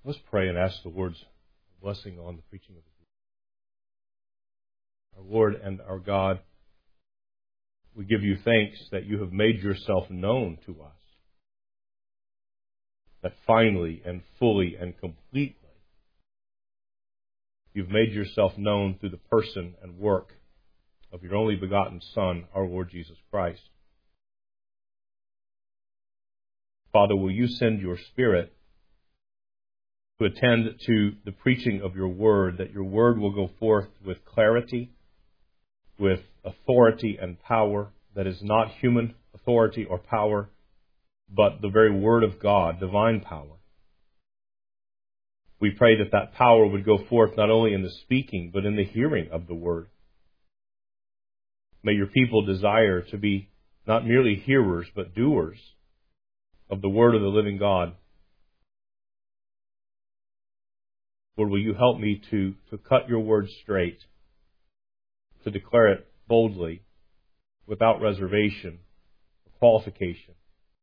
Let's pray and ask the Lord's blessing on the preaching of His word. Our Lord and our God, we give you thanks that you have made yourself known to us, that finally and fully and completely you've made yourself known through the person and work of your only begotten Son, our Lord Jesus Christ. Father, will you send your Spirit to attend to the preaching of your word, that your word will go forth with clarity, with authority and power that is not human authority or power, but the very word of God, divine power. We pray that that power would go forth not only in the speaking, but in the hearing of the word. May your people desire to be not merely hearers, but doers of the word of the living God. Lord, will you help me to cut your word straight, to declare it boldly, without reservation or qualification.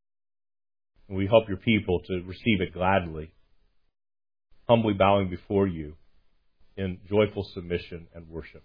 And we help your people to receive it gladly, humbly bowing before you in joyful submission and worship.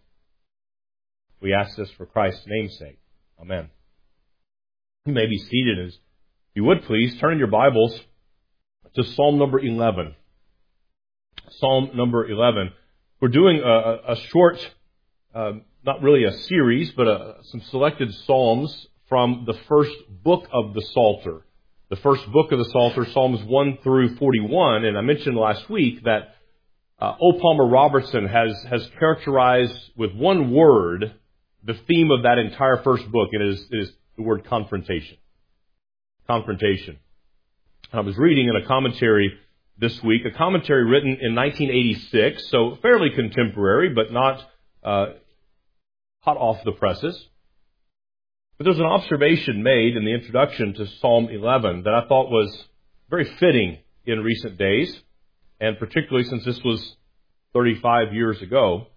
We ask this for Christ's name's sake. Amen. You may be seated. As you would please, turn in your Bibles to Psalm number 11. Psalm number 11. We're doing a short, not really a series, but some selected psalms from the first book of the Psalter. The first book of the Psalter, Psalms 1 through 41. And I mentioned last week that O. Palmer Robertson has characterized with one word the theme of that entire first book, and it is the word confrontation. Confrontation. I was reading in a commentary this week, a commentary written in 1986, so fairly contemporary, but not hot off the presses. But there's an observation made in the introduction to Psalm 11 that I thought was very fitting in recent days, and particularly since this was 35 years ago.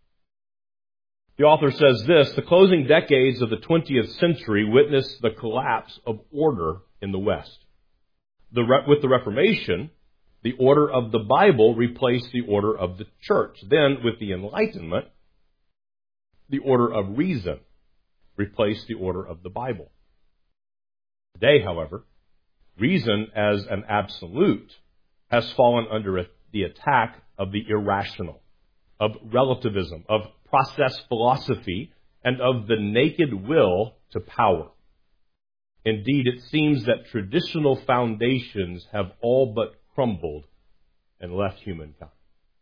The author says this: the closing decades of the 20th century witnessed the collapse of order in the West. With the Reformation, the order of the Bible replaced the order of the church. Then, with the Enlightenment, the order of reason replaced the order of the Bible. Today, however, reason as an absolute has fallen under the attack of the irrational, of relativism, of process philosophy, and of the naked will to power. Indeed, it seems that traditional foundations have all but crumbled and left humankind.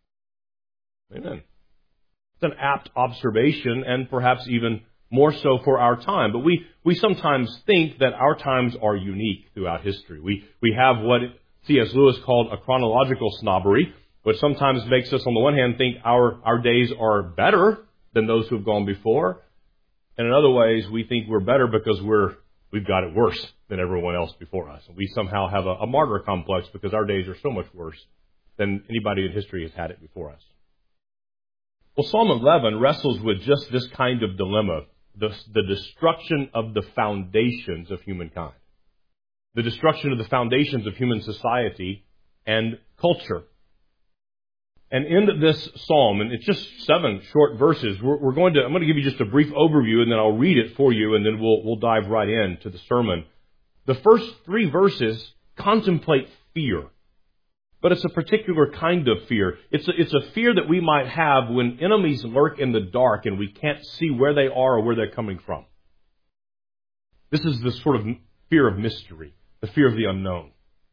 Amen. It's an apt observation, and perhaps even more so for our time. But we sometimes think that our times are unique throughout history. We have what C.S. Lewis called a chronological snobbery, which sometimes makes us, on the one hand, think our days are better than those who have gone before. And in other ways, we think we're better because we've got it worse than everyone else before us. And we somehow have a martyr complex because our days are so much worse than anybody in history has had it before us. Well, Psalm 11 wrestles with just this kind of dilemma, the destruction of the foundations of humankind, the destruction of the foundations of human society and culture. And in this psalm, and it's just 7 short verses, I'm going to give you just a brief overview, and then I'll read it for you, and then we'll dive right into the sermon. The first 3 verses contemplate fear, but it's a particular kind of fear. It's a fear that we might have when enemies lurk in the dark and we can't see where they are or where they're coming from. This is the sort of fear of mystery, the fear of the unknown.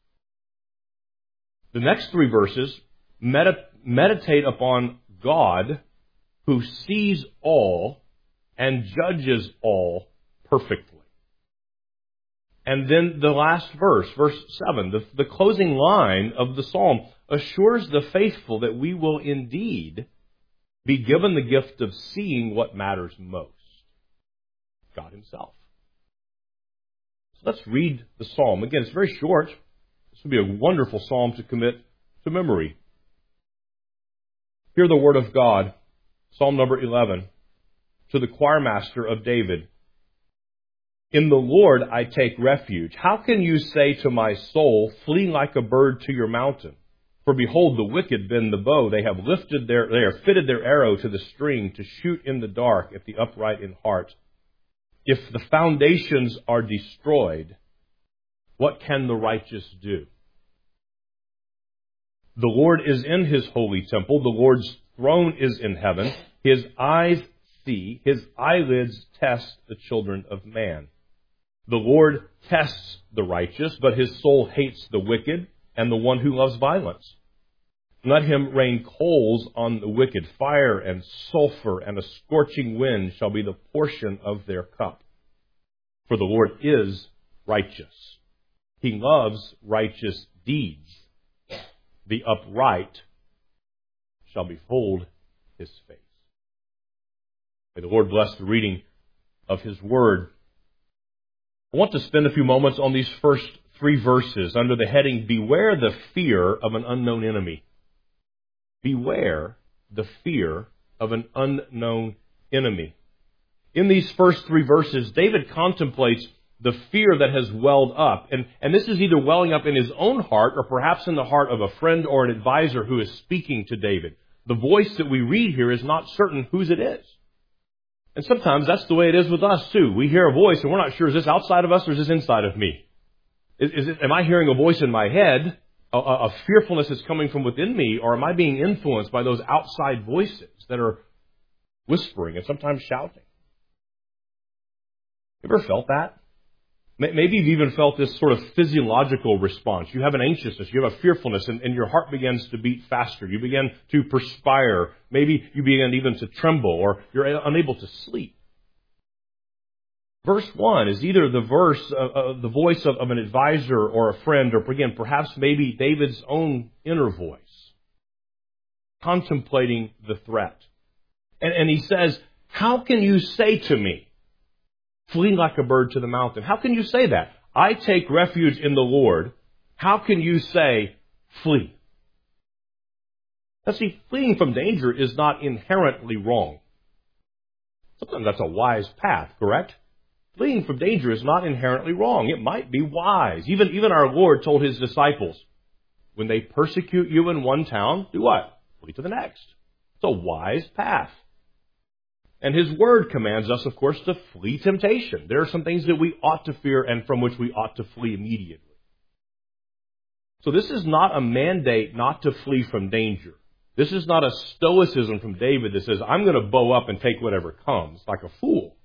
The next 3 verses meditate upon God who sees all and judges all perfectly. And then the last verse 7, the closing line of the psalm assures the faithful that we will indeed be given the gift of seeing what matters most, God Himself. So let's read the psalm. Again, it's very short. This would be a wonderful psalm to commit to memory. Hear the word of God, Psalm number 11, to the choir master of David. In the Lord I take refuge. How can you say to my soul, flee like a bird to your mountain? For behold, the wicked bend the bow. They have fitted their arrow to the string to shoot in the dark at the upright in heart. If the foundations are destroyed, what can the righteous do? The Lord is in his holy temple. The Lord's throne is in heaven. His eyes see. His eyelids test the children of man. The Lord tests the righteous, but his soul hates the wicked and the one who loves violence. Let him rain coals on the wicked. Fire and sulfur and a scorching wind shall be the portion of their cup. For the Lord is righteous. He loves righteous deeds. The upright shall behold his face. May the Lord bless the reading of his word. I want to spend a few moments on these first 3 verses under the heading, Beware the fear of an unknown enemy. Beware the fear of an unknown enemy. In these first 3 verses, David contemplates the fear that has welled up. And this is either welling up in his own heart or perhaps in the heart of a friend or an advisor who is speaking to David. The voice that we read here is not certain whose it is. And sometimes that's the way it is with us too. We hear a voice and we're not sure, is this outside of us or is this inside of me? Am I hearing a voice in my head, a fearfulness that's coming from within me, or am I being influenced by those outside voices that are whispering and sometimes shouting? You ever felt that? Maybe you've even felt this sort of physiological response. You have an anxiousness, you have a fearfulness, and your heart begins to beat faster. You begin to perspire. Maybe you begin even to tremble, or you're unable to sleep. Verse 1 is either the voice of an advisor or a friend, or again, perhaps maybe David's own inner voice, contemplating the threat. And he says, how can you say to me, flee like a bird to the mountain? How can you say that? I take refuge in the Lord. How can you say, flee? Now see, fleeing from danger is not inherently wrong. Sometimes that's a wise path, correct? Fleeing from danger is not inherently wrong. It might be wise. Even our Lord told his disciples, when they persecute you in one town, do what? Flee to the next. It's a wise path. And his word commands us, of course, to flee temptation. There are some things that we ought to fear and from which we ought to flee immediately. So this is not a mandate not to flee from danger. This is not a stoicism from David that says, I'm going to bow up and take whatever comes like a fool.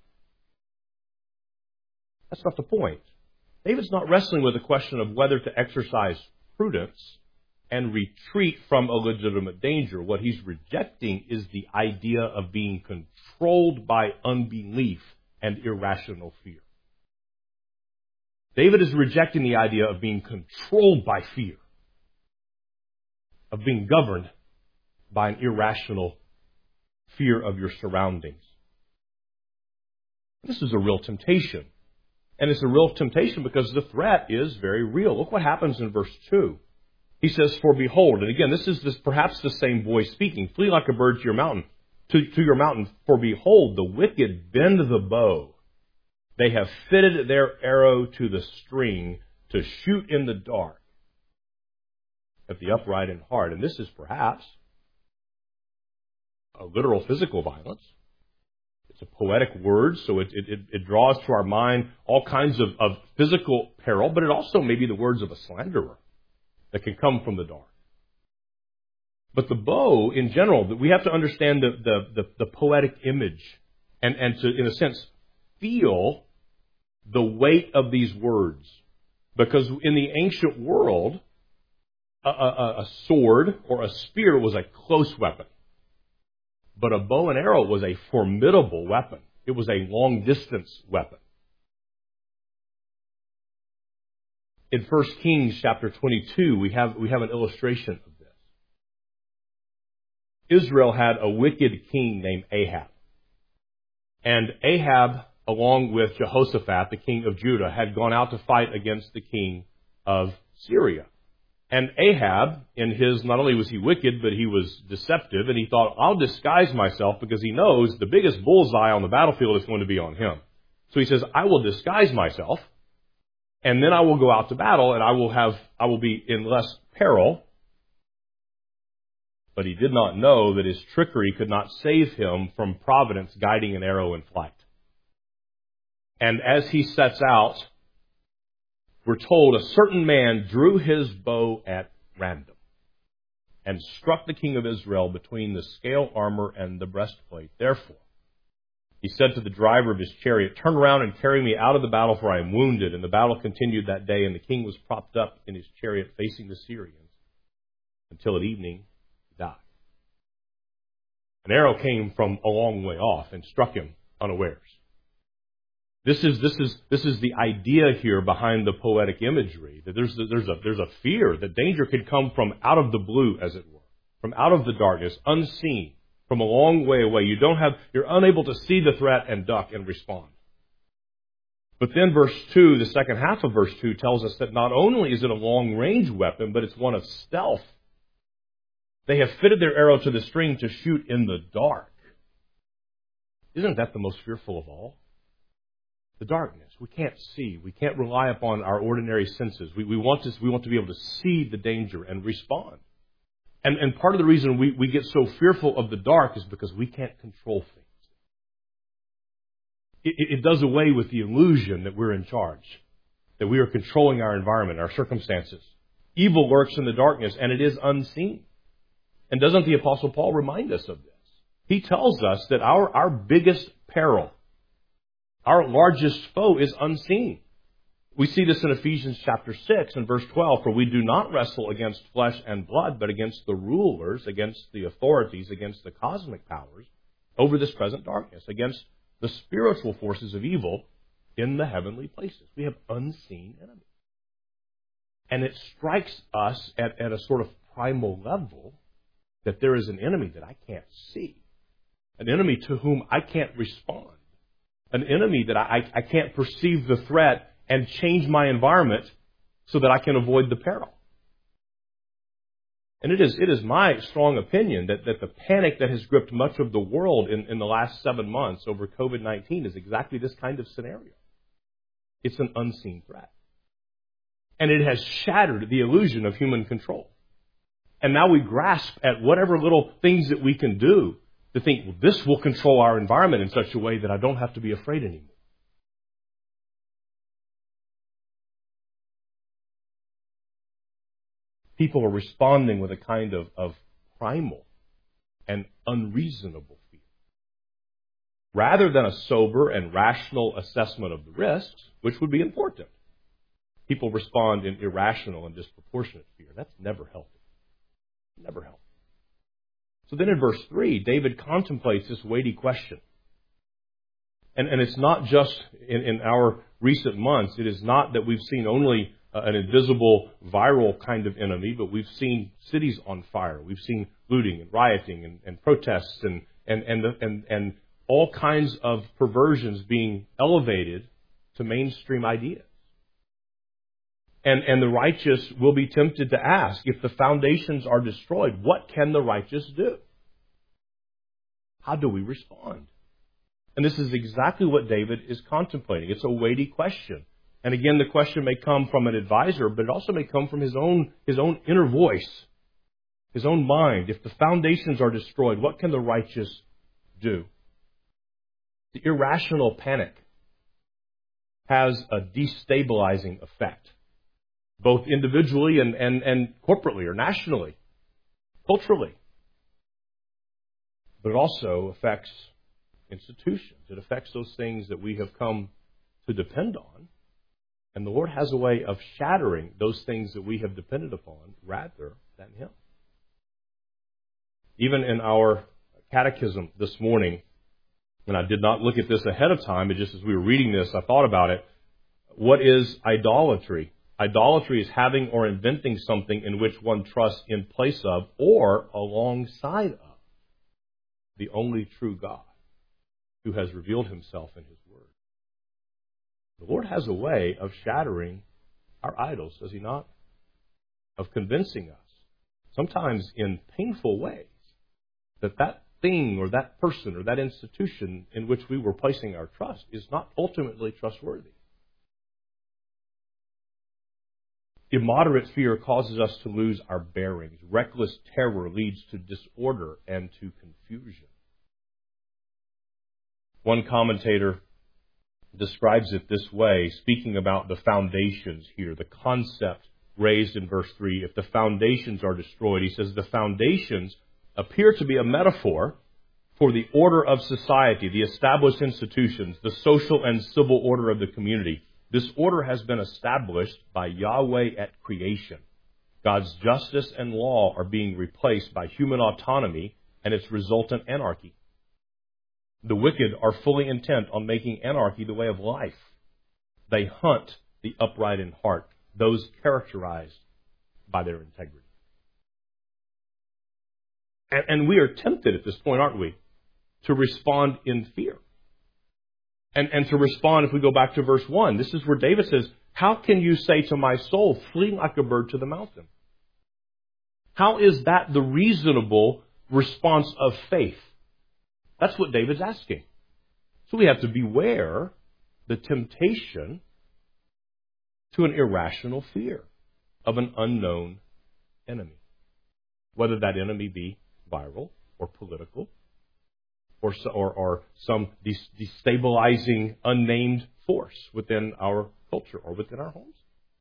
That's not the point. David's not wrestling with the question of whether to exercise prudence and retreat from a legitimate danger. What he's rejecting is the idea of being controlled by unbelief and irrational fear. David is rejecting the idea of being controlled by fear, of being governed by an irrational fear of your surroundings. This is a real temptation. And it's a real temptation because the threat is very real. Look what happens in verse 2. He says, for behold, and again, this is perhaps the same voice speaking, flee like a bird to your mountain, to your mountain. For behold, the wicked bend the bow. They have fitted their arrow to the string to shoot in the dark at the upright in heart. And this is perhaps a literal physical violence. It's a poetic word, so it draws to our mind all kinds of physical peril, but it also may be the words of a slanderer that can come from the dark. But the bow, in general, we have to understand the poetic image and to, in a sense, feel the weight of these words. Because in the ancient world, a sword or a spear was a close weapon. But a bow and arrow was a formidable weapon. It was a long-distance weapon. In 1 Kings chapter 22, we have an illustration of this. Israel had a wicked king named Ahab. And Ahab, along with Jehoshaphat, the king of Judah, had gone out to fight against the king of Syria. And Ahab, not only was he wicked, but he was deceptive, and he thought, I'll disguise myself because he knows the biggest bullseye on the battlefield is going to be on him. So he says, I will disguise myself, and then I will go out to battle, and I will be in less peril, But he did not know that his trickery could not save him from providence guiding an arrow in flight. And as he sets out, we're told a certain man drew his bow at random and struck the king of Israel between the scale armor and the breastplate. Therefore, he said to the driver of his chariot, "Turn around and carry me out of the battle, for I am wounded." And the battle continued that day, and the king was propped up in his chariot facing the Syrians until at evening he died. An arrow came from a long way off and struck him unawares. This is the idea here behind the poetic imagery, that there's a fear that danger could come from out of the blue, as it were, from out of the darkness, unseen, from a long way away. You're unable to see the threat and duck and respond. But then verse 2, the second half of verse 2 tells us that not only is it a long-range weapon, but it's one of stealth. They have fitted their arrow to the string to shoot in the dark. Isn't that the most fearful of all? The darkness. We can't see. We can't rely upon our ordinary senses. We want to be able to see the danger and respond. And part of the reason we get so fearful of the dark is because we can't control things. It does away with the illusion that we're in charge, that we are controlling our environment, our circumstances. Evil lurks in the darkness, and it is unseen. And doesn't the Apostle Paul remind us of this? He tells us that our biggest peril, our largest foe, is unseen. We see this in Ephesians chapter 6 and verse 12, "For we do not wrestle against flesh and blood, but against the rulers, against the authorities, against the cosmic powers over this present darkness, against the spiritual forces of evil in the heavenly places." We have unseen enemies. And it strikes us at a sort of primal level that there is an enemy that I can't see, an enemy to whom I can't respond, an enemy that I can't perceive the threat and change my environment so that I can avoid the peril. And it is my strong opinion that the panic that has gripped much of the world in the last 7 months over COVID-19 is exactly this kind of scenario. It's an unseen threat. And it has shattered the illusion of human control. And now we grasp at whatever little things that we can do to think, well, this will control our environment in such a way that I don't have to be afraid anymore. People are responding with a kind of primal and unreasonable fear. Rather than a sober and rational assessment of the risks, which would be important, people respond in irrational and disproportionate fear. That's never healthy. Never healthy. So then in verse 3, David contemplates this weighty question. And it's not just in our recent months. It is not that we've seen only an invisible, viral kind of enemy, but we've seen cities on fire. We've seen looting and rioting and protests and all kinds of perversions being elevated to mainstream ideas. And the righteous will be tempted to ask, if the foundations are destroyed, what can the righteous do? How do we respond? And this is exactly what David is contemplating. It's a weighty question. And again, the question may come from an advisor, but it also may come from his own inner voice, his own mind. If the foundations are destroyed, what can the righteous do? The irrational panic has a destabilizing effect, both individually and corporately or nationally, culturally. But it also affects institutions. It affects those things that we have come to depend on. And the Lord has a way of shattering those things that we have depended upon rather than Him. Even in our catechism this morning, and I did not look at this ahead of time, but just as we were reading this, I thought about it. What is idolatry? Idolatry is having or inventing something in which one trusts in place of or alongside of the only true God who has revealed Himself in His Word. The Lord has a way of shattering our idols, does He not? Of convincing us, sometimes in painful ways, that thing or that person or that institution in which we were placing our trust is not ultimately trustworthy. Immoderate fear causes us to lose our bearings. Reckless terror leads to disorder and to confusion. One commentator describes it this way, speaking about the foundations here, the concept raised in verse 3. If the foundations are destroyed, he says the foundations appear to be a metaphor for the order of society, the established institutions, the social and civil order of the community. This order has been established by Yahweh at creation. God's justice and law are being replaced by human autonomy and its resultant anarchy. The wicked are fully intent on making anarchy the way of life. They hunt the upright in heart, those characterized by their integrity. And we are tempted at this point, aren't we, to respond in fear. And to respond, if we go back to verse 1, this is where David says, how can you say to my soul, flee like a bird to the mountain? How is that the reasonable response of faith? That's what David's asking. So we have to beware the temptation to an irrational fear of an unknown enemy. Whether that enemy be viral or political or some destabilizing unnamed force within our culture or within our homes.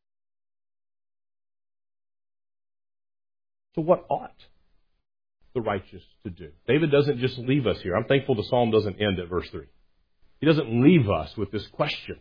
So what ought the righteous to do? David doesn't just leave us here. I'm thankful the psalm doesn't end at verse 3. He doesn't leave us with this question.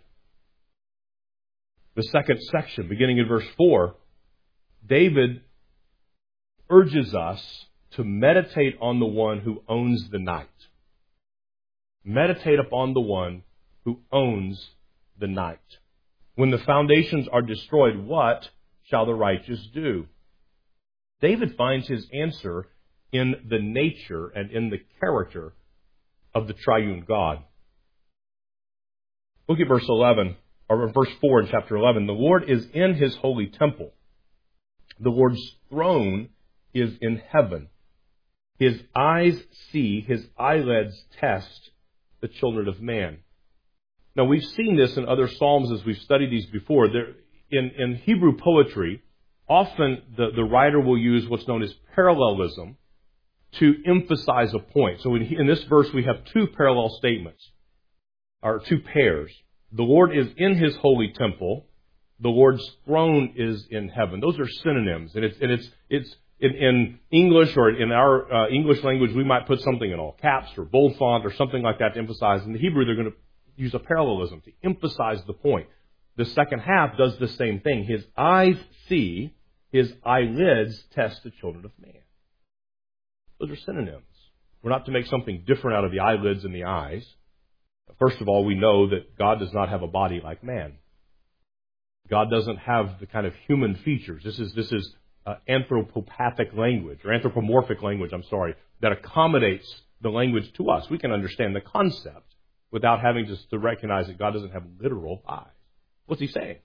The second section, beginning in verse 4, David urges us to meditate on the one who owns the night. Meditate upon the one who owns the night. When the foundations are destroyed, what shall the righteous do? David finds his answer in the nature and in the character of the triune God. Look at verse 11, or verse 4 in chapter 11. The Lord is in his holy temple. The Lord's throne is in heaven. His eyes see, his eyelids test the children of man. Now, we've seen this in other psalms as we've studied these before. In Hebrew poetry, often the writer will use what's known as parallelism to emphasize a point. So in this verse, we have two parallel statements, or two pairs. The Lord is in his holy temple. The Lord's throne is in heaven. Those are synonyms. And it's in English, or in our English language, we might put something in all caps or bold font or something like that to emphasize. In the Hebrew, they're going to use a parallelism to emphasize the point. The second half does the same thing. His eyes see, his eyelids test the children of man. Those are synonyms. We're not to make something different out of the eyelids and the eyes. First of all, we know that God does not have a body like man. God doesn't have the kind of human features. This is anthropopathic language, or anthropomorphic language, that accommodates the language to us. We can understand the concept without having to recognize that God doesn't have literal eyes. What's he saying?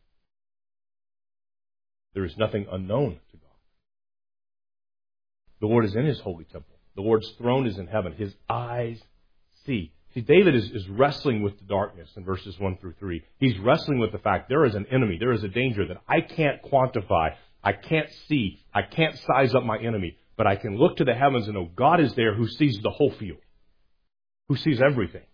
There is nothing unknown to God. The Lord is in his holy temple. The Lord's throne is in heaven. His eyes see. See, David is wrestling with the darkness in verses 1 through 3. He's wrestling with the fact there is an enemy, there is a danger that I can't quantify, I can't see, I can't size up my enemy, but I can look to the heavens and know God is there who sees the whole field, who sees everything.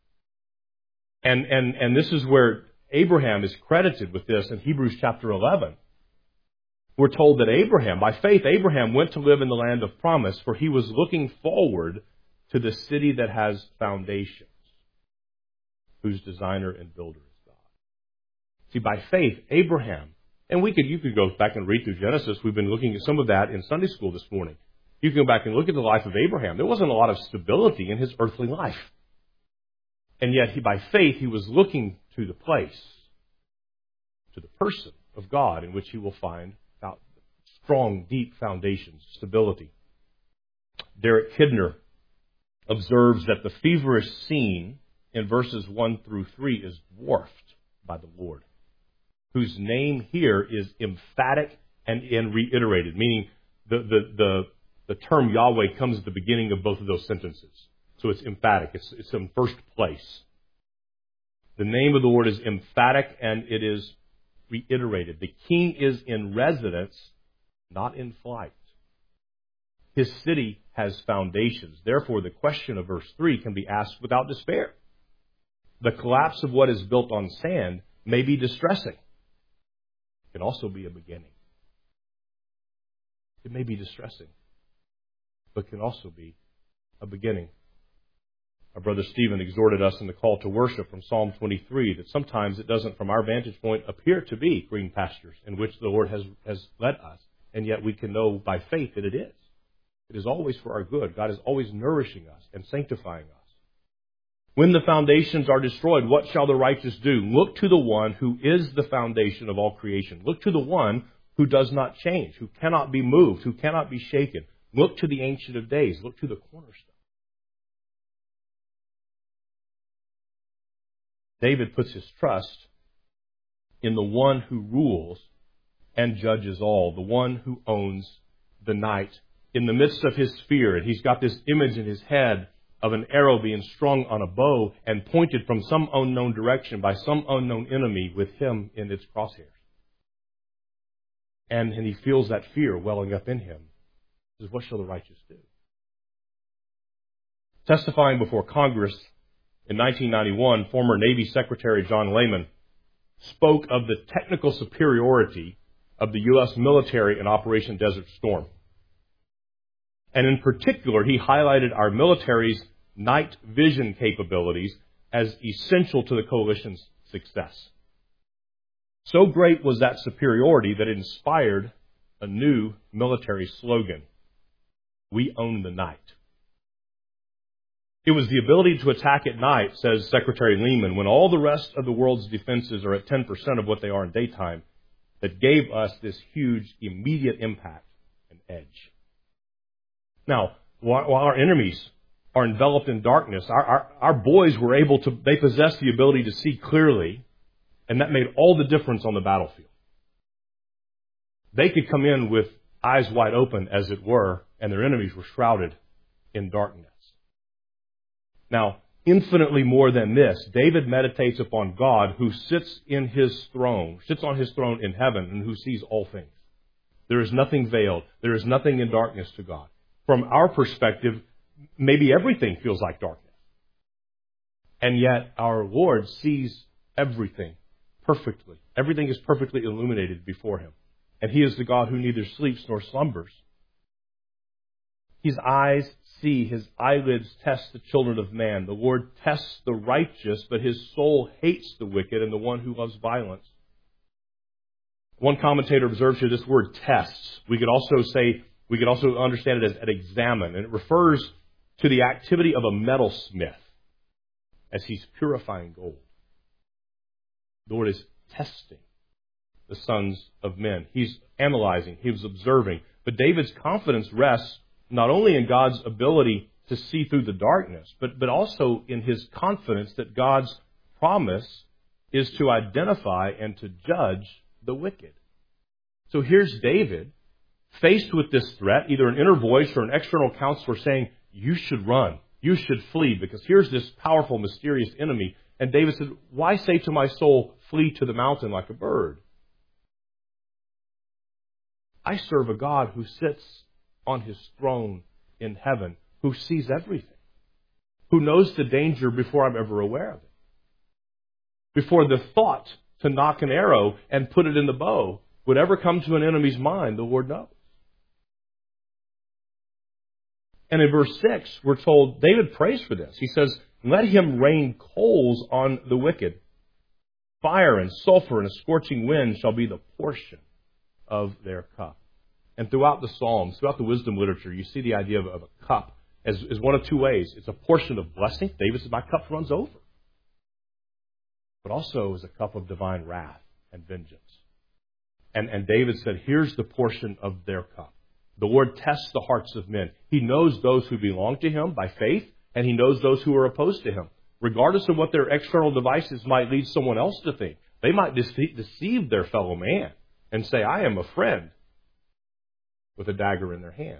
And this is where Abraham is credited with this in Hebrews chapter 11. We're told that Abraham, by faith, Abraham went to live in the land of promise, for he was looking forward to the city that has foundations, whose designer and builder is God. See, by faith, Abraham, and you could go back and read through Genesis. We've been looking at some of that in Sunday school this morning. You can go back and look at the life of Abraham. There wasn't a lot of stability in his earthly life. And yet, by faith, he was looking to the place, to the person of God in which he will find strong, deep foundations, stability. Derek Kidner observes that the feverish scene in verses 1 through 3 is dwarfed by the Lord, whose name here is emphatic and reiterated, meaning the term Yahweh comes at the beginning of both of those sentences. So it's emphatic. It's in first place. The name of the Lord is emphatic, and it is reiterated. The king is in residence, not in flight. His city has foundations. Therefore, the question of verse 3 can be asked without despair. The collapse of what is built on sand may be distressing. It can also be a beginning. It may be distressing, but can also be a beginning. Our brother Stephen exhorted us in the call to worship from Psalm 23 that sometimes it doesn't, from our vantage point, appear to be green pastures in which the Lord has led us, and yet we can know by faith that it is. It is always for our good. God is always nourishing us and sanctifying us. When the foundations are destroyed, what shall the righteous do? Look to the one who is the foundation of all creation. Look to the one who does not change, who cannot be moved, who cannot be shaken. Look to the Ancient of Days. Look to the cornerstone. David puts his trust in the one who rules and judges all, the one who owns the night. In the midst of his fear, and he's got this image in his head of an arrow being strung on a bow and pointed from some unknown direction by some unknown enemy with him in its crosshairs. And he feels that fear welling up in him. He says, what shall the righteous do? Testifying before Congress in 1991, former Navy Secretary John Lehman spoke of the technical superiority of the U.S. military in Operation Desert Storm. And in particular, he highlighted our military's night vision capabilities as essential to the coalition's success. So great was that superiority that it inspired a new military slogan: "We own the night." It was the ability to attack at night, says Secretary Lehman, when all the rest of the world's defenses are at 10% of what they are in daytime, that gave us this huge immediate impact and edge. Now, while our enemies are enveloped in darkness, our boys were they possessed the ability to see clearly, and that made all the difference on the battlefield. They could come in with eyes wide open, as it were, and their enemies were shrouded in darkness. Now, infinitely more than this, David meditates upon God who sits on his throne in heaven and who sees all things. There is nothing veiled. There is nothing in darkness to God. From our perspective, maybe everything feels like darkness. And yet our Lord sees everything perfectly. Everything is perfectly illuminated before him. And he is the God who neither sleeps nor slumbers. His eyes see, his eyelids test the children of man. The Lord tests the righteous, but his soul hates the wicked and the one who loves violence. One commentator observes here this word tests. We could also understand it as examine, and it refers to the activity of a metalsmith as he's purifying gold. The Lord is testing the sons of men. He's analyzing, he's observing. But David's confidence rests not only in God's ability to see through the darkness, but also in his confidence that God's promise is to identify and to judge the wicked. So here's David, faced with this threat, either an inner voice or an external counselor saying, you should run, you should flee, because here's this powerful, mysterious enemy. And David said, why say to my soul, flee to the mountain like a bird? I serve a God who sits on his throne in heaven, who sees everything, who knows the danger before I'm ever aware of it. Before the thought to knock an arrow and put it in the bow would ever come to an enemy's mind, the Lord knows. And in verse 6, we're told David prays for this. He says, let him rain coals on the wicked. Fire and sulfur and a scorching wind shall be the portion of their cup. And throughout the Psalms, throughout the wisdom literature, you see the idea of a cup as one of two ways. It's a portion of blessing. David said, my cup runs over. But also as a cup of divine wrath and vengeance. And David said, here's the portion of their cup. The Lord tests the hearts of men. He knows those who belong to him by faith, and he knows those who are opposed to him. Regardless of what their external devices might lead someone else to think. They might deceive their fellow man and say, I am a friend, with a dagger in their hand.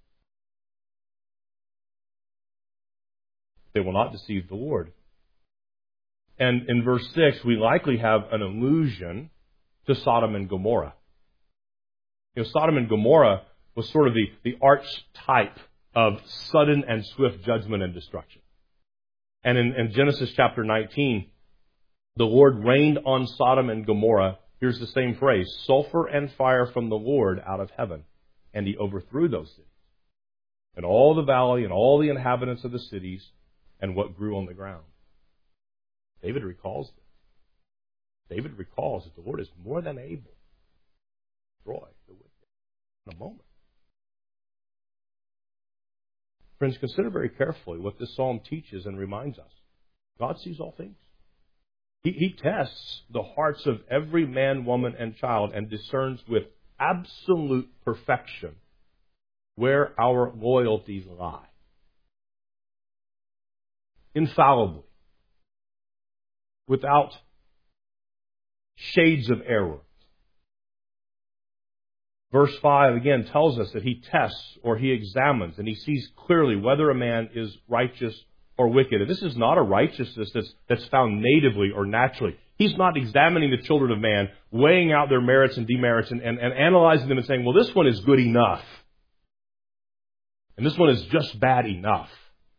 They will not deceive the Lord. And in verse 6, we likely have an allusion to Sodom and Gomorrah. Sodom and Gomorrah was sort of the archetype of sudden and swift judgment and destruction. And in Genesis chapter 19, the Lord rained on Sodom and Gomorrah, here's the same phrase, sulfur and fire from the Lord out of heaven. And He overthrew those cities, and all the valley, and all the inhabitants of the cities, and what grew on the ground. David recalls this. David recalls that the Lord is more than able to destroy the wicked in a moment. Friends, consider very carefully what this psalm teaches and reminds us. God sees all things. He tests the hearts of every man, woman, and child and discerns with absolute perfection where our loyalties lie. Infallibly. Without shades of error. Verse 5 again tells us that He tests or He examines and He sees clearly whether a man is righteous or wicked. And this is not a righteousness that's found natively or naturally. He's not examining the children of man, weighing out their merits and demerits and analyzing them and saying, well, this one is good enough. And this one is just bad enough.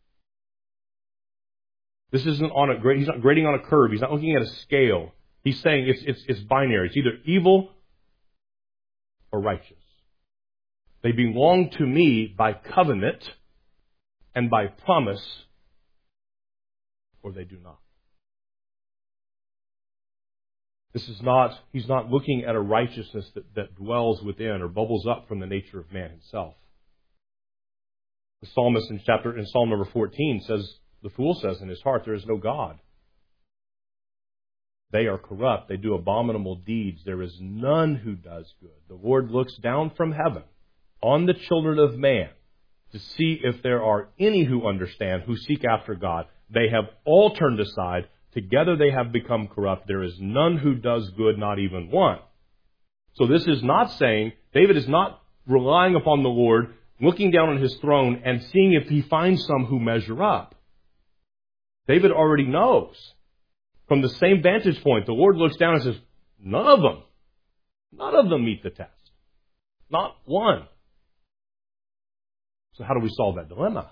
This isn't on a grade. He's not grading on a curve. He's not looking at a scale. He's saying it's binary. It's either evil or righteous. They belong to me by covenant and by promise, or they do not. He's not looking at a righteousness that dwells within or bubbles up from the nature of man himself. The psalmist in Psalm number 14 says, the fool says in his heart, there is no God. They are corrupt. They do abominable deeds. There is none who does good. The Lord looks down from heaven on the children of man to see if there are any who understand, who seek after God. They have all turned aside. Together they have become corrupt. There is none who does good, not even one. So this is not saying, David is not relying upon the Lord, looking down on His throne and seeing if He finds some who measure up. David already knows. From the same vantage point, the Lord looks down and says, none of them meet the test. Not one. So how do we solve that dilemma?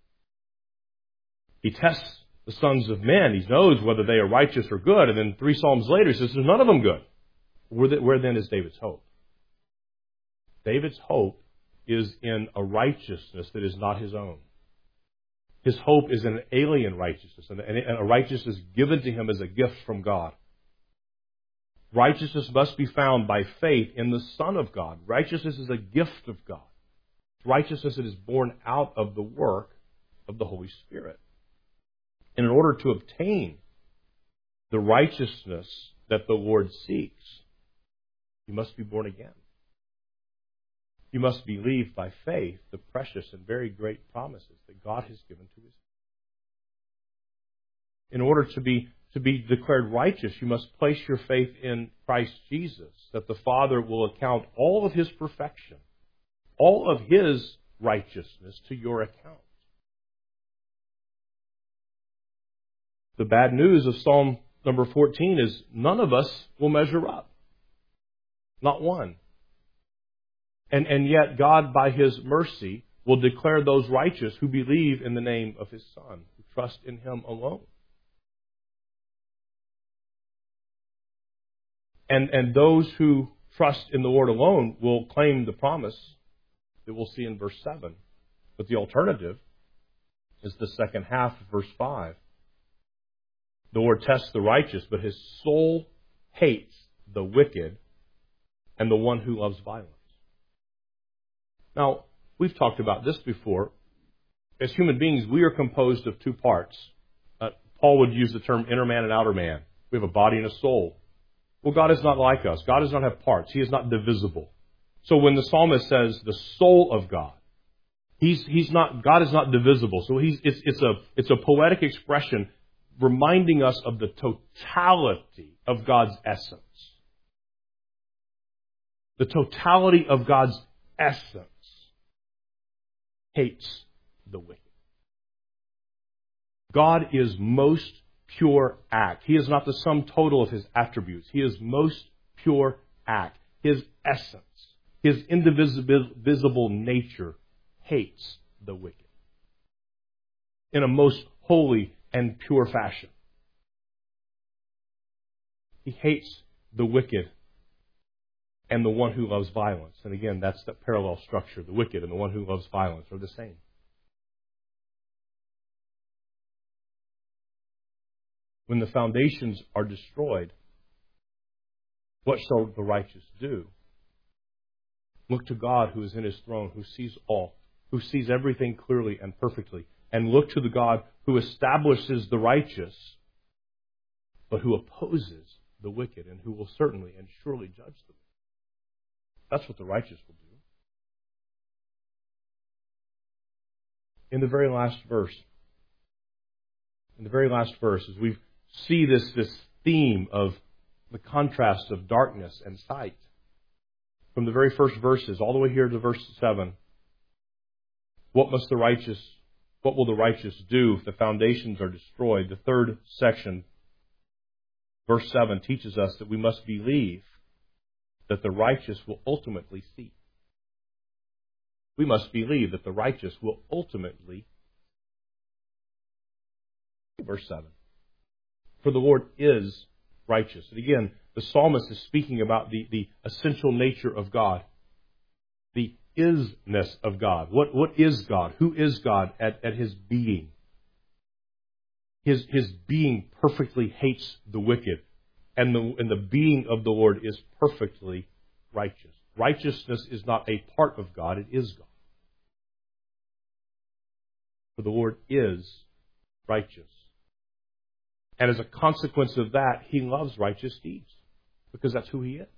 He tests the sons of men. He knows whether they are righteous or good. And then 3 Psalms later, He says, there's none of them good. Where then is David's hope? David's hope is in a righteousness that is not his own. His hope is in an alien righteousness, and a righteousness given to him as a gift from God. Righteousness must be found by faith in the Son of God. Righteousness is a gift of God. Righteousness that is born out of the work of the Holy Spirit. And in order to obtain the righteousness that the Lord seeks, you must be born again. You must believe by faith the precious and very great promises that God has given to His. In order to be declared righteous, you must place your faith in Christ Jesus, that the Father will account all of His perfection, all of His righteousness to your account. The bad news of Psalm number 14 is none of us will measure up. Not one. And yet God, by His mercy, will declare those righteous who believe in the name of His Son, who trust in Him alone. And those who trust in the Lord alone will claim the promise that we'll see in verse 7. But the alternative is the second half of verse 5. The Lord tests the righteous, but His soul hates the wicked and the one who loves violence. Now, we've talked about this before. As human beings, we are composed of 2 parts. Paul would use the term inner man and outer man. We have a body and a soul. Well, God is not like us. God does not have parts. He is not divisible. So when the psalmist says the soul of God, God is not divisible. So it's a poetic expression reminding us of the totality of God's essence. The totality of God's essence hates the wicked. God is most pure act. He is not the sum total of His attributes. He is most pure act, His essence, His indivisible nature hates the wicked in a most holy and pure fashion. He hates the wicked and the one who loves violence. And again, that's the parallel structure. The wicked and the one who loves violence are the same. When the foundations are destroyed, what shall the righteous do? Look to God who is in His throne, who sees all, who sees everything clearly and perfectly. And look to the God who establishes the righteous, but who opposes the wicked and who will certainly and surely judge them. That's what the righteous will do. In the very last verse, as we see this theme of the contrast of darkness and sight, from the very first verses all the way here to verse 7, what will the righteous do if the foundations are destroyed? The third section, verse 7, teaches us that we must believe that the righteous will ultimately see. We must believe that the righteous will ultimately see. Verse 7. For the Lord is righteous. And again, the psalmist is speaking about the essential nature of God. The isness of God. What is God? Who is God at His being? His being perfectly hates the wicked. And the being of the Lord is perfectly righteous. Righteousness is not a part of God, it is God. For the Lord is righteous. And as a consequence of that, He loves righteous deeds, because that's who He is.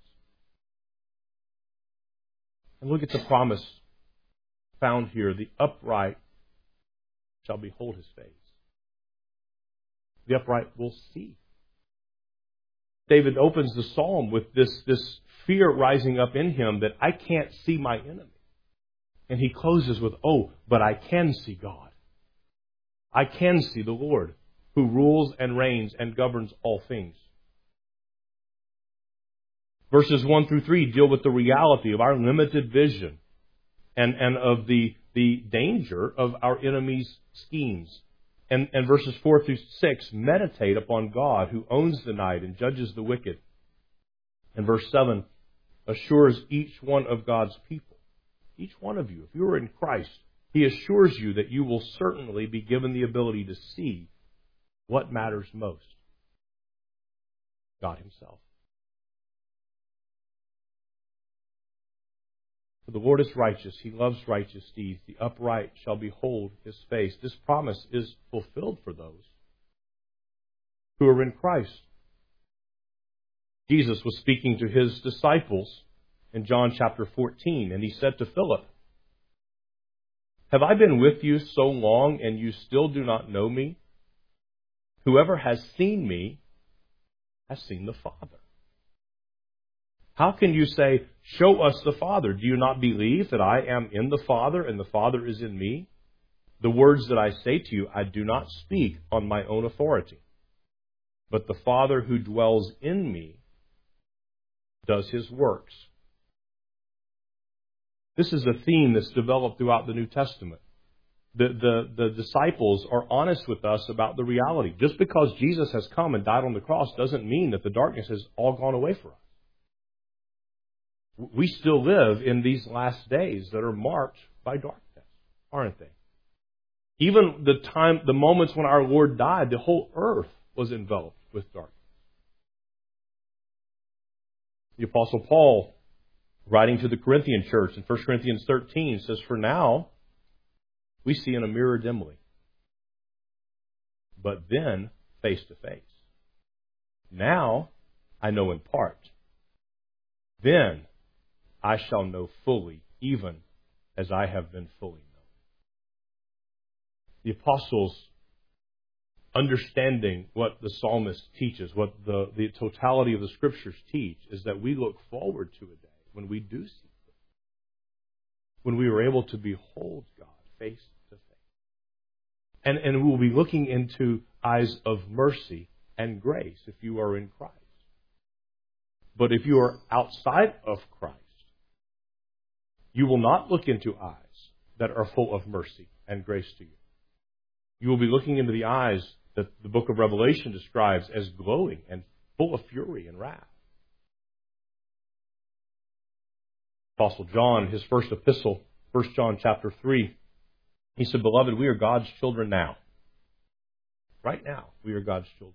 And look at the promise found here. The upright shall behold His face. The upright will see. David opens the psalm with this fear rising up in him that I can't see my enemy. And he closes with, oh, but I can see God. I can see the Lord who rules and reigns and governs all things. Verses 1 through 3 deal with the reality of our limited vision and of the danger of our enemy's schemes. And verses 4 through 6 meditate upon God who owns the night and judges the wicked. And verse 7 assures each one of God's people, each one of you, if you are in Christ, He assures you that you will certainly be given the ability to see what matters most. God Himself. For the Lord is righteous. He loves righteous deeds. The upright shall behold His face. This promise is fulfilled for those who are in Christ. Jesus was speaking to His disciples in John chapter 14, and He said to Philip, have I been with you so long and you still do not know me? Whoever has seen me has seen the Father. How can you say, show us the Father? Do you not believe that I am in the Father and the Father is in me? The words that I say to you, I do not speak on my own authority. But the Father who dwells in me does His works. This is a theme that's developed throughout the New Testament. The disciples are honest with us about the reality. Just because Jesus has come and died on the cross doesn't mean that the darkness has all gone away for us. We still live in these last days that are marked by darkness, aren't they? Even the moments when our Lord died, the whole earth was enveloped with darkness. The Apostle Paul, writing to the Corinthian church in 1 Corinthians 13, says, for now, we see in a mirror dimly, but then face to face. Now I know in part. Then I shall know fully, even as I have been fully known. The apostles, understanding what the psalmist teaches, what the totality of the Scriptures teach, is that we look forward to a day when we do see Him, when we are able to behold God face to face. And we will be looking into eyes of mercy and grace if you are in Christ. But if you are outside of Christ, you will not look into eyes that are full of mercy and grace to you. You will be looking into the eyes that the book of Revelation describes as glowing and full of fury and wrath. Apostle John, his first epistle, 1 John chapter 3, he said, "Beloved, we are God's children now." Right now, we are God's children.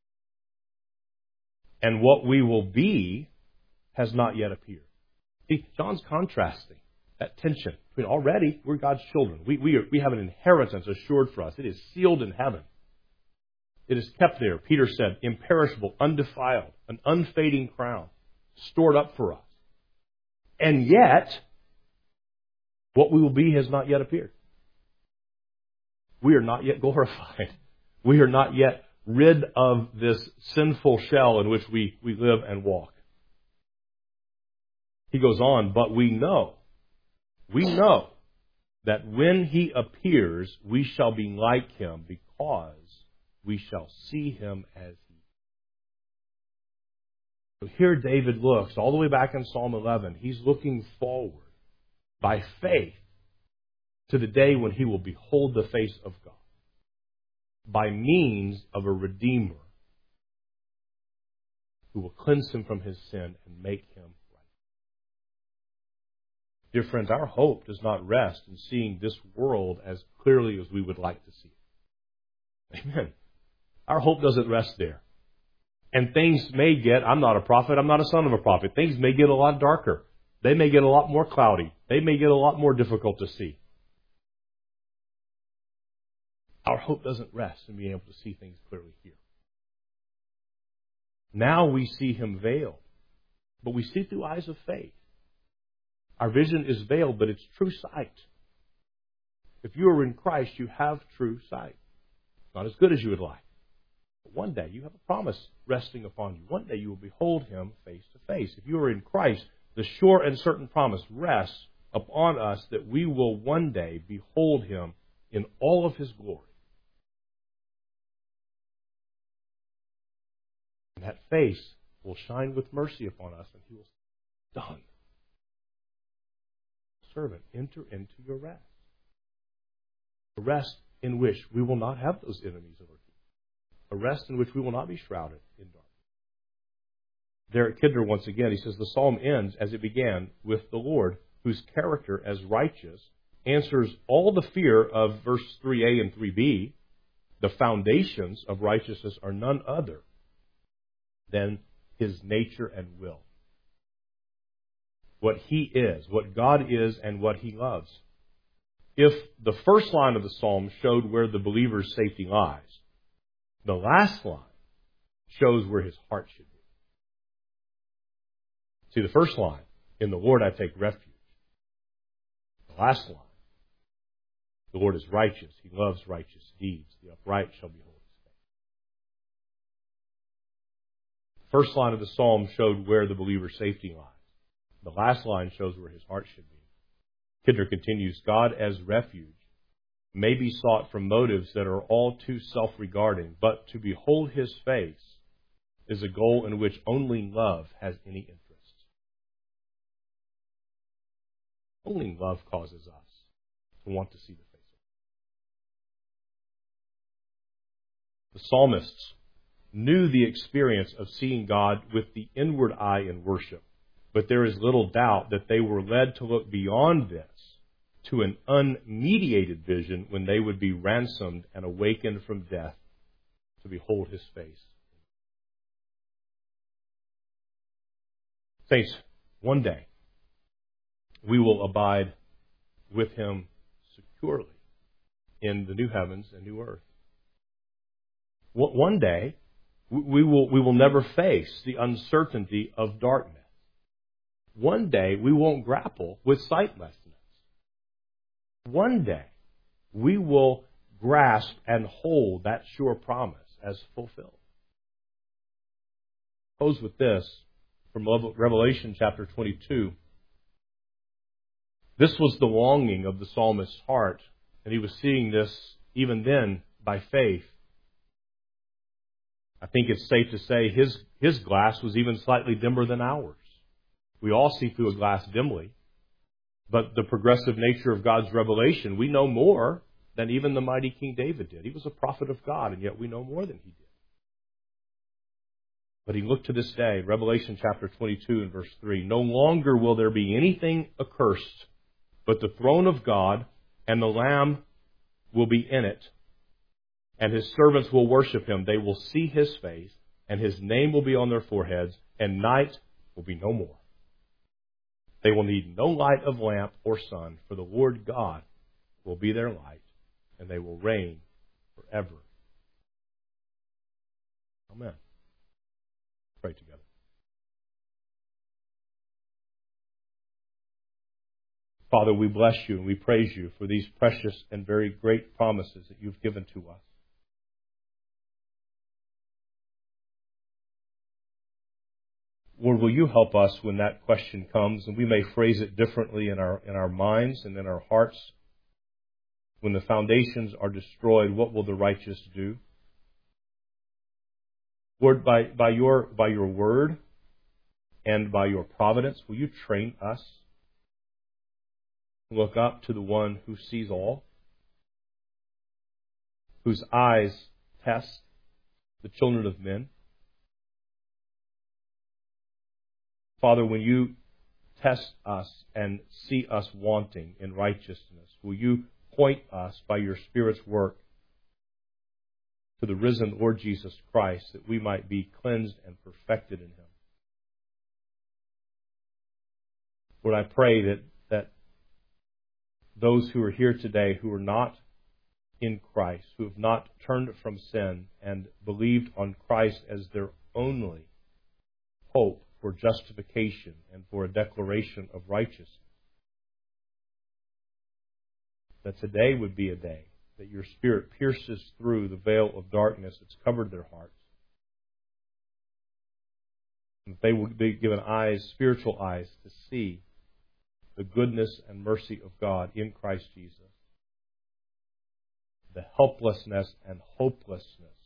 "And what we will be has not yet appeared." See, John's contrasting that tension between already we're God's children. We have an inheritance assured for us. It is sealed in heaven. It is kept there, Peter said, imperishable, undefiled, an unfading crown, stored up for us. And yet, what we will be has not yet appeared. We are not yet glorified. We are not yet rid of this sinful shell in which we live and walk. He goes on, but we know that when He appears, we shall be like Him because we shall see Him as He is. So here David looks, all the way back in Psalm 11, he's looking forward by faith to the day when he will behold the face of God by means of a Redeemer who will cleanse him from his sin and make him right. Dear friends, our hope does not rest in seeing this world as clearly as we would like to see it. Amen. Our hope doesn't rest there. And things may get, I'm not a prophet, I'm not a son of a prophet, things may get a lot darker. They may get a lot more cloudy. They may get a lot more difficult to see. Our hope doesn't rest in being able to see things clearly here. Now we see Him veiled, but we see through eyes of faith. Our vision is veiled, but it's true sight. If you are in Christ, you have true sight. Not as good as you would like. But one day you have a promise resting upon you. One day you will behold Him face to face. If you are in Christ, the sure and certain promise rests upon us that we will one day behold Him in all of His glory. And that face will shine with mercy upon us, and He will say, "Done. Servant, enter into your rest." A rest in which we will not have those enemies of our kingdom. A rest in which we will not be shrouded in darkness. Derek Kidner, once again, he says, the psalm ends as it began with the Lord, whose character as righteous answers all the fear of verse 3a and 3b. The foundations of righteousness are none other than His nature and will. What He is, what God is, and what He loves. If the first line of the psalm showed where the believer's safety lies, the last line shows where his heart should be. See, the first line, in the Lord I take refuge. The last line, the Lord is righteous. He loves righteous deeds. The upright shall behold His face. The first line of the psalm showed where the believer's safety lies. The last line shows where his heart should be. Kidder continues, God as refuge may be sought from motives that are all too self-regarding, but to behold His face is a goal in which only love has any interest. Only love causes us to want to see the face of God. The psalmists knew the experience of seeing God with the inward eye in worship, but there is little doubt that they were led to look beyond this to an unmediated vision when they would be ransomed and awakened from death to behold His face. Saints, one day we will abide with Him securely in the new heavens and new earth. One day we will never face the uncertainty of darkness. One day we won't grapple with sightlessness. One day we will grasp and hold that sure promise as fulfilled. Close with this from Revelation chapter 22. This was the longing of the psalmist's heart, and he was seeing this even then by faith. I think it's safe to say his glass was even slightly dimmer than ours. We all see through a glass dimly. But the progressive nature of God's revelation, we know more than even the mighty King David did. He was a prophet of God, and yet we know more than he did. But he looked to this day, Revelation chapter 22 and verse 3, no longer will there be anything accursed, but the throne of God and the Lamb will be in it, and his servants will worship him. They will see his face, and his name will be on their foreheads, and night will be no more. They will need no light of lamp or sun, for the Lord God will be their light, and they will reign forever. Amen. Pray together. Father, we bless you and we praise you for these precious and very great promises that you've given to us. Lord, will you help us when that question comes, and we may phrase it differently in our minds and in our hearts. When the foundations are destroyed, what will the righteous do? Lord, by your word and by your providence, will you train us to look up to the one who sees all, whose eyes test the children of men? Father, when you test us and see us wanting in righteousness, will you point us by your Spirit's work to the risen Lord Jesus Christ, that we might be cleansed and perfected in him? Lord, I pray that those who are here today who are not in Christ, who have not turned from sin and believed on Christ as their only hope for justification and for a declaration of righteousness, that today would be a day that your Spirit pierces through the veil of darkness that's covered their hearts, and that they will be given eyes, spiritual eyes, to see the goodness and mercy of God in Christ Jesus, the helplessness and hopelessness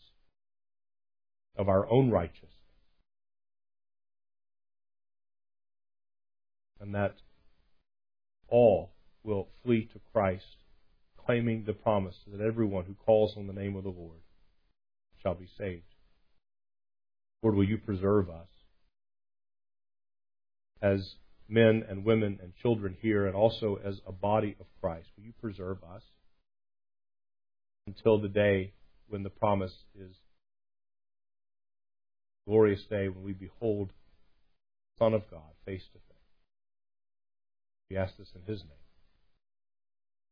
of our own righteousness, and that all will flee to Christ, claiming the promise that everyone who calls on the name of the Lord shall be saved. Lord, will you preserve us as men and women and children here, and also as a body of Christ? Will you preserve us until the day when the promise is a glorious day when we behold the Son of God face to face? We ask this in his name.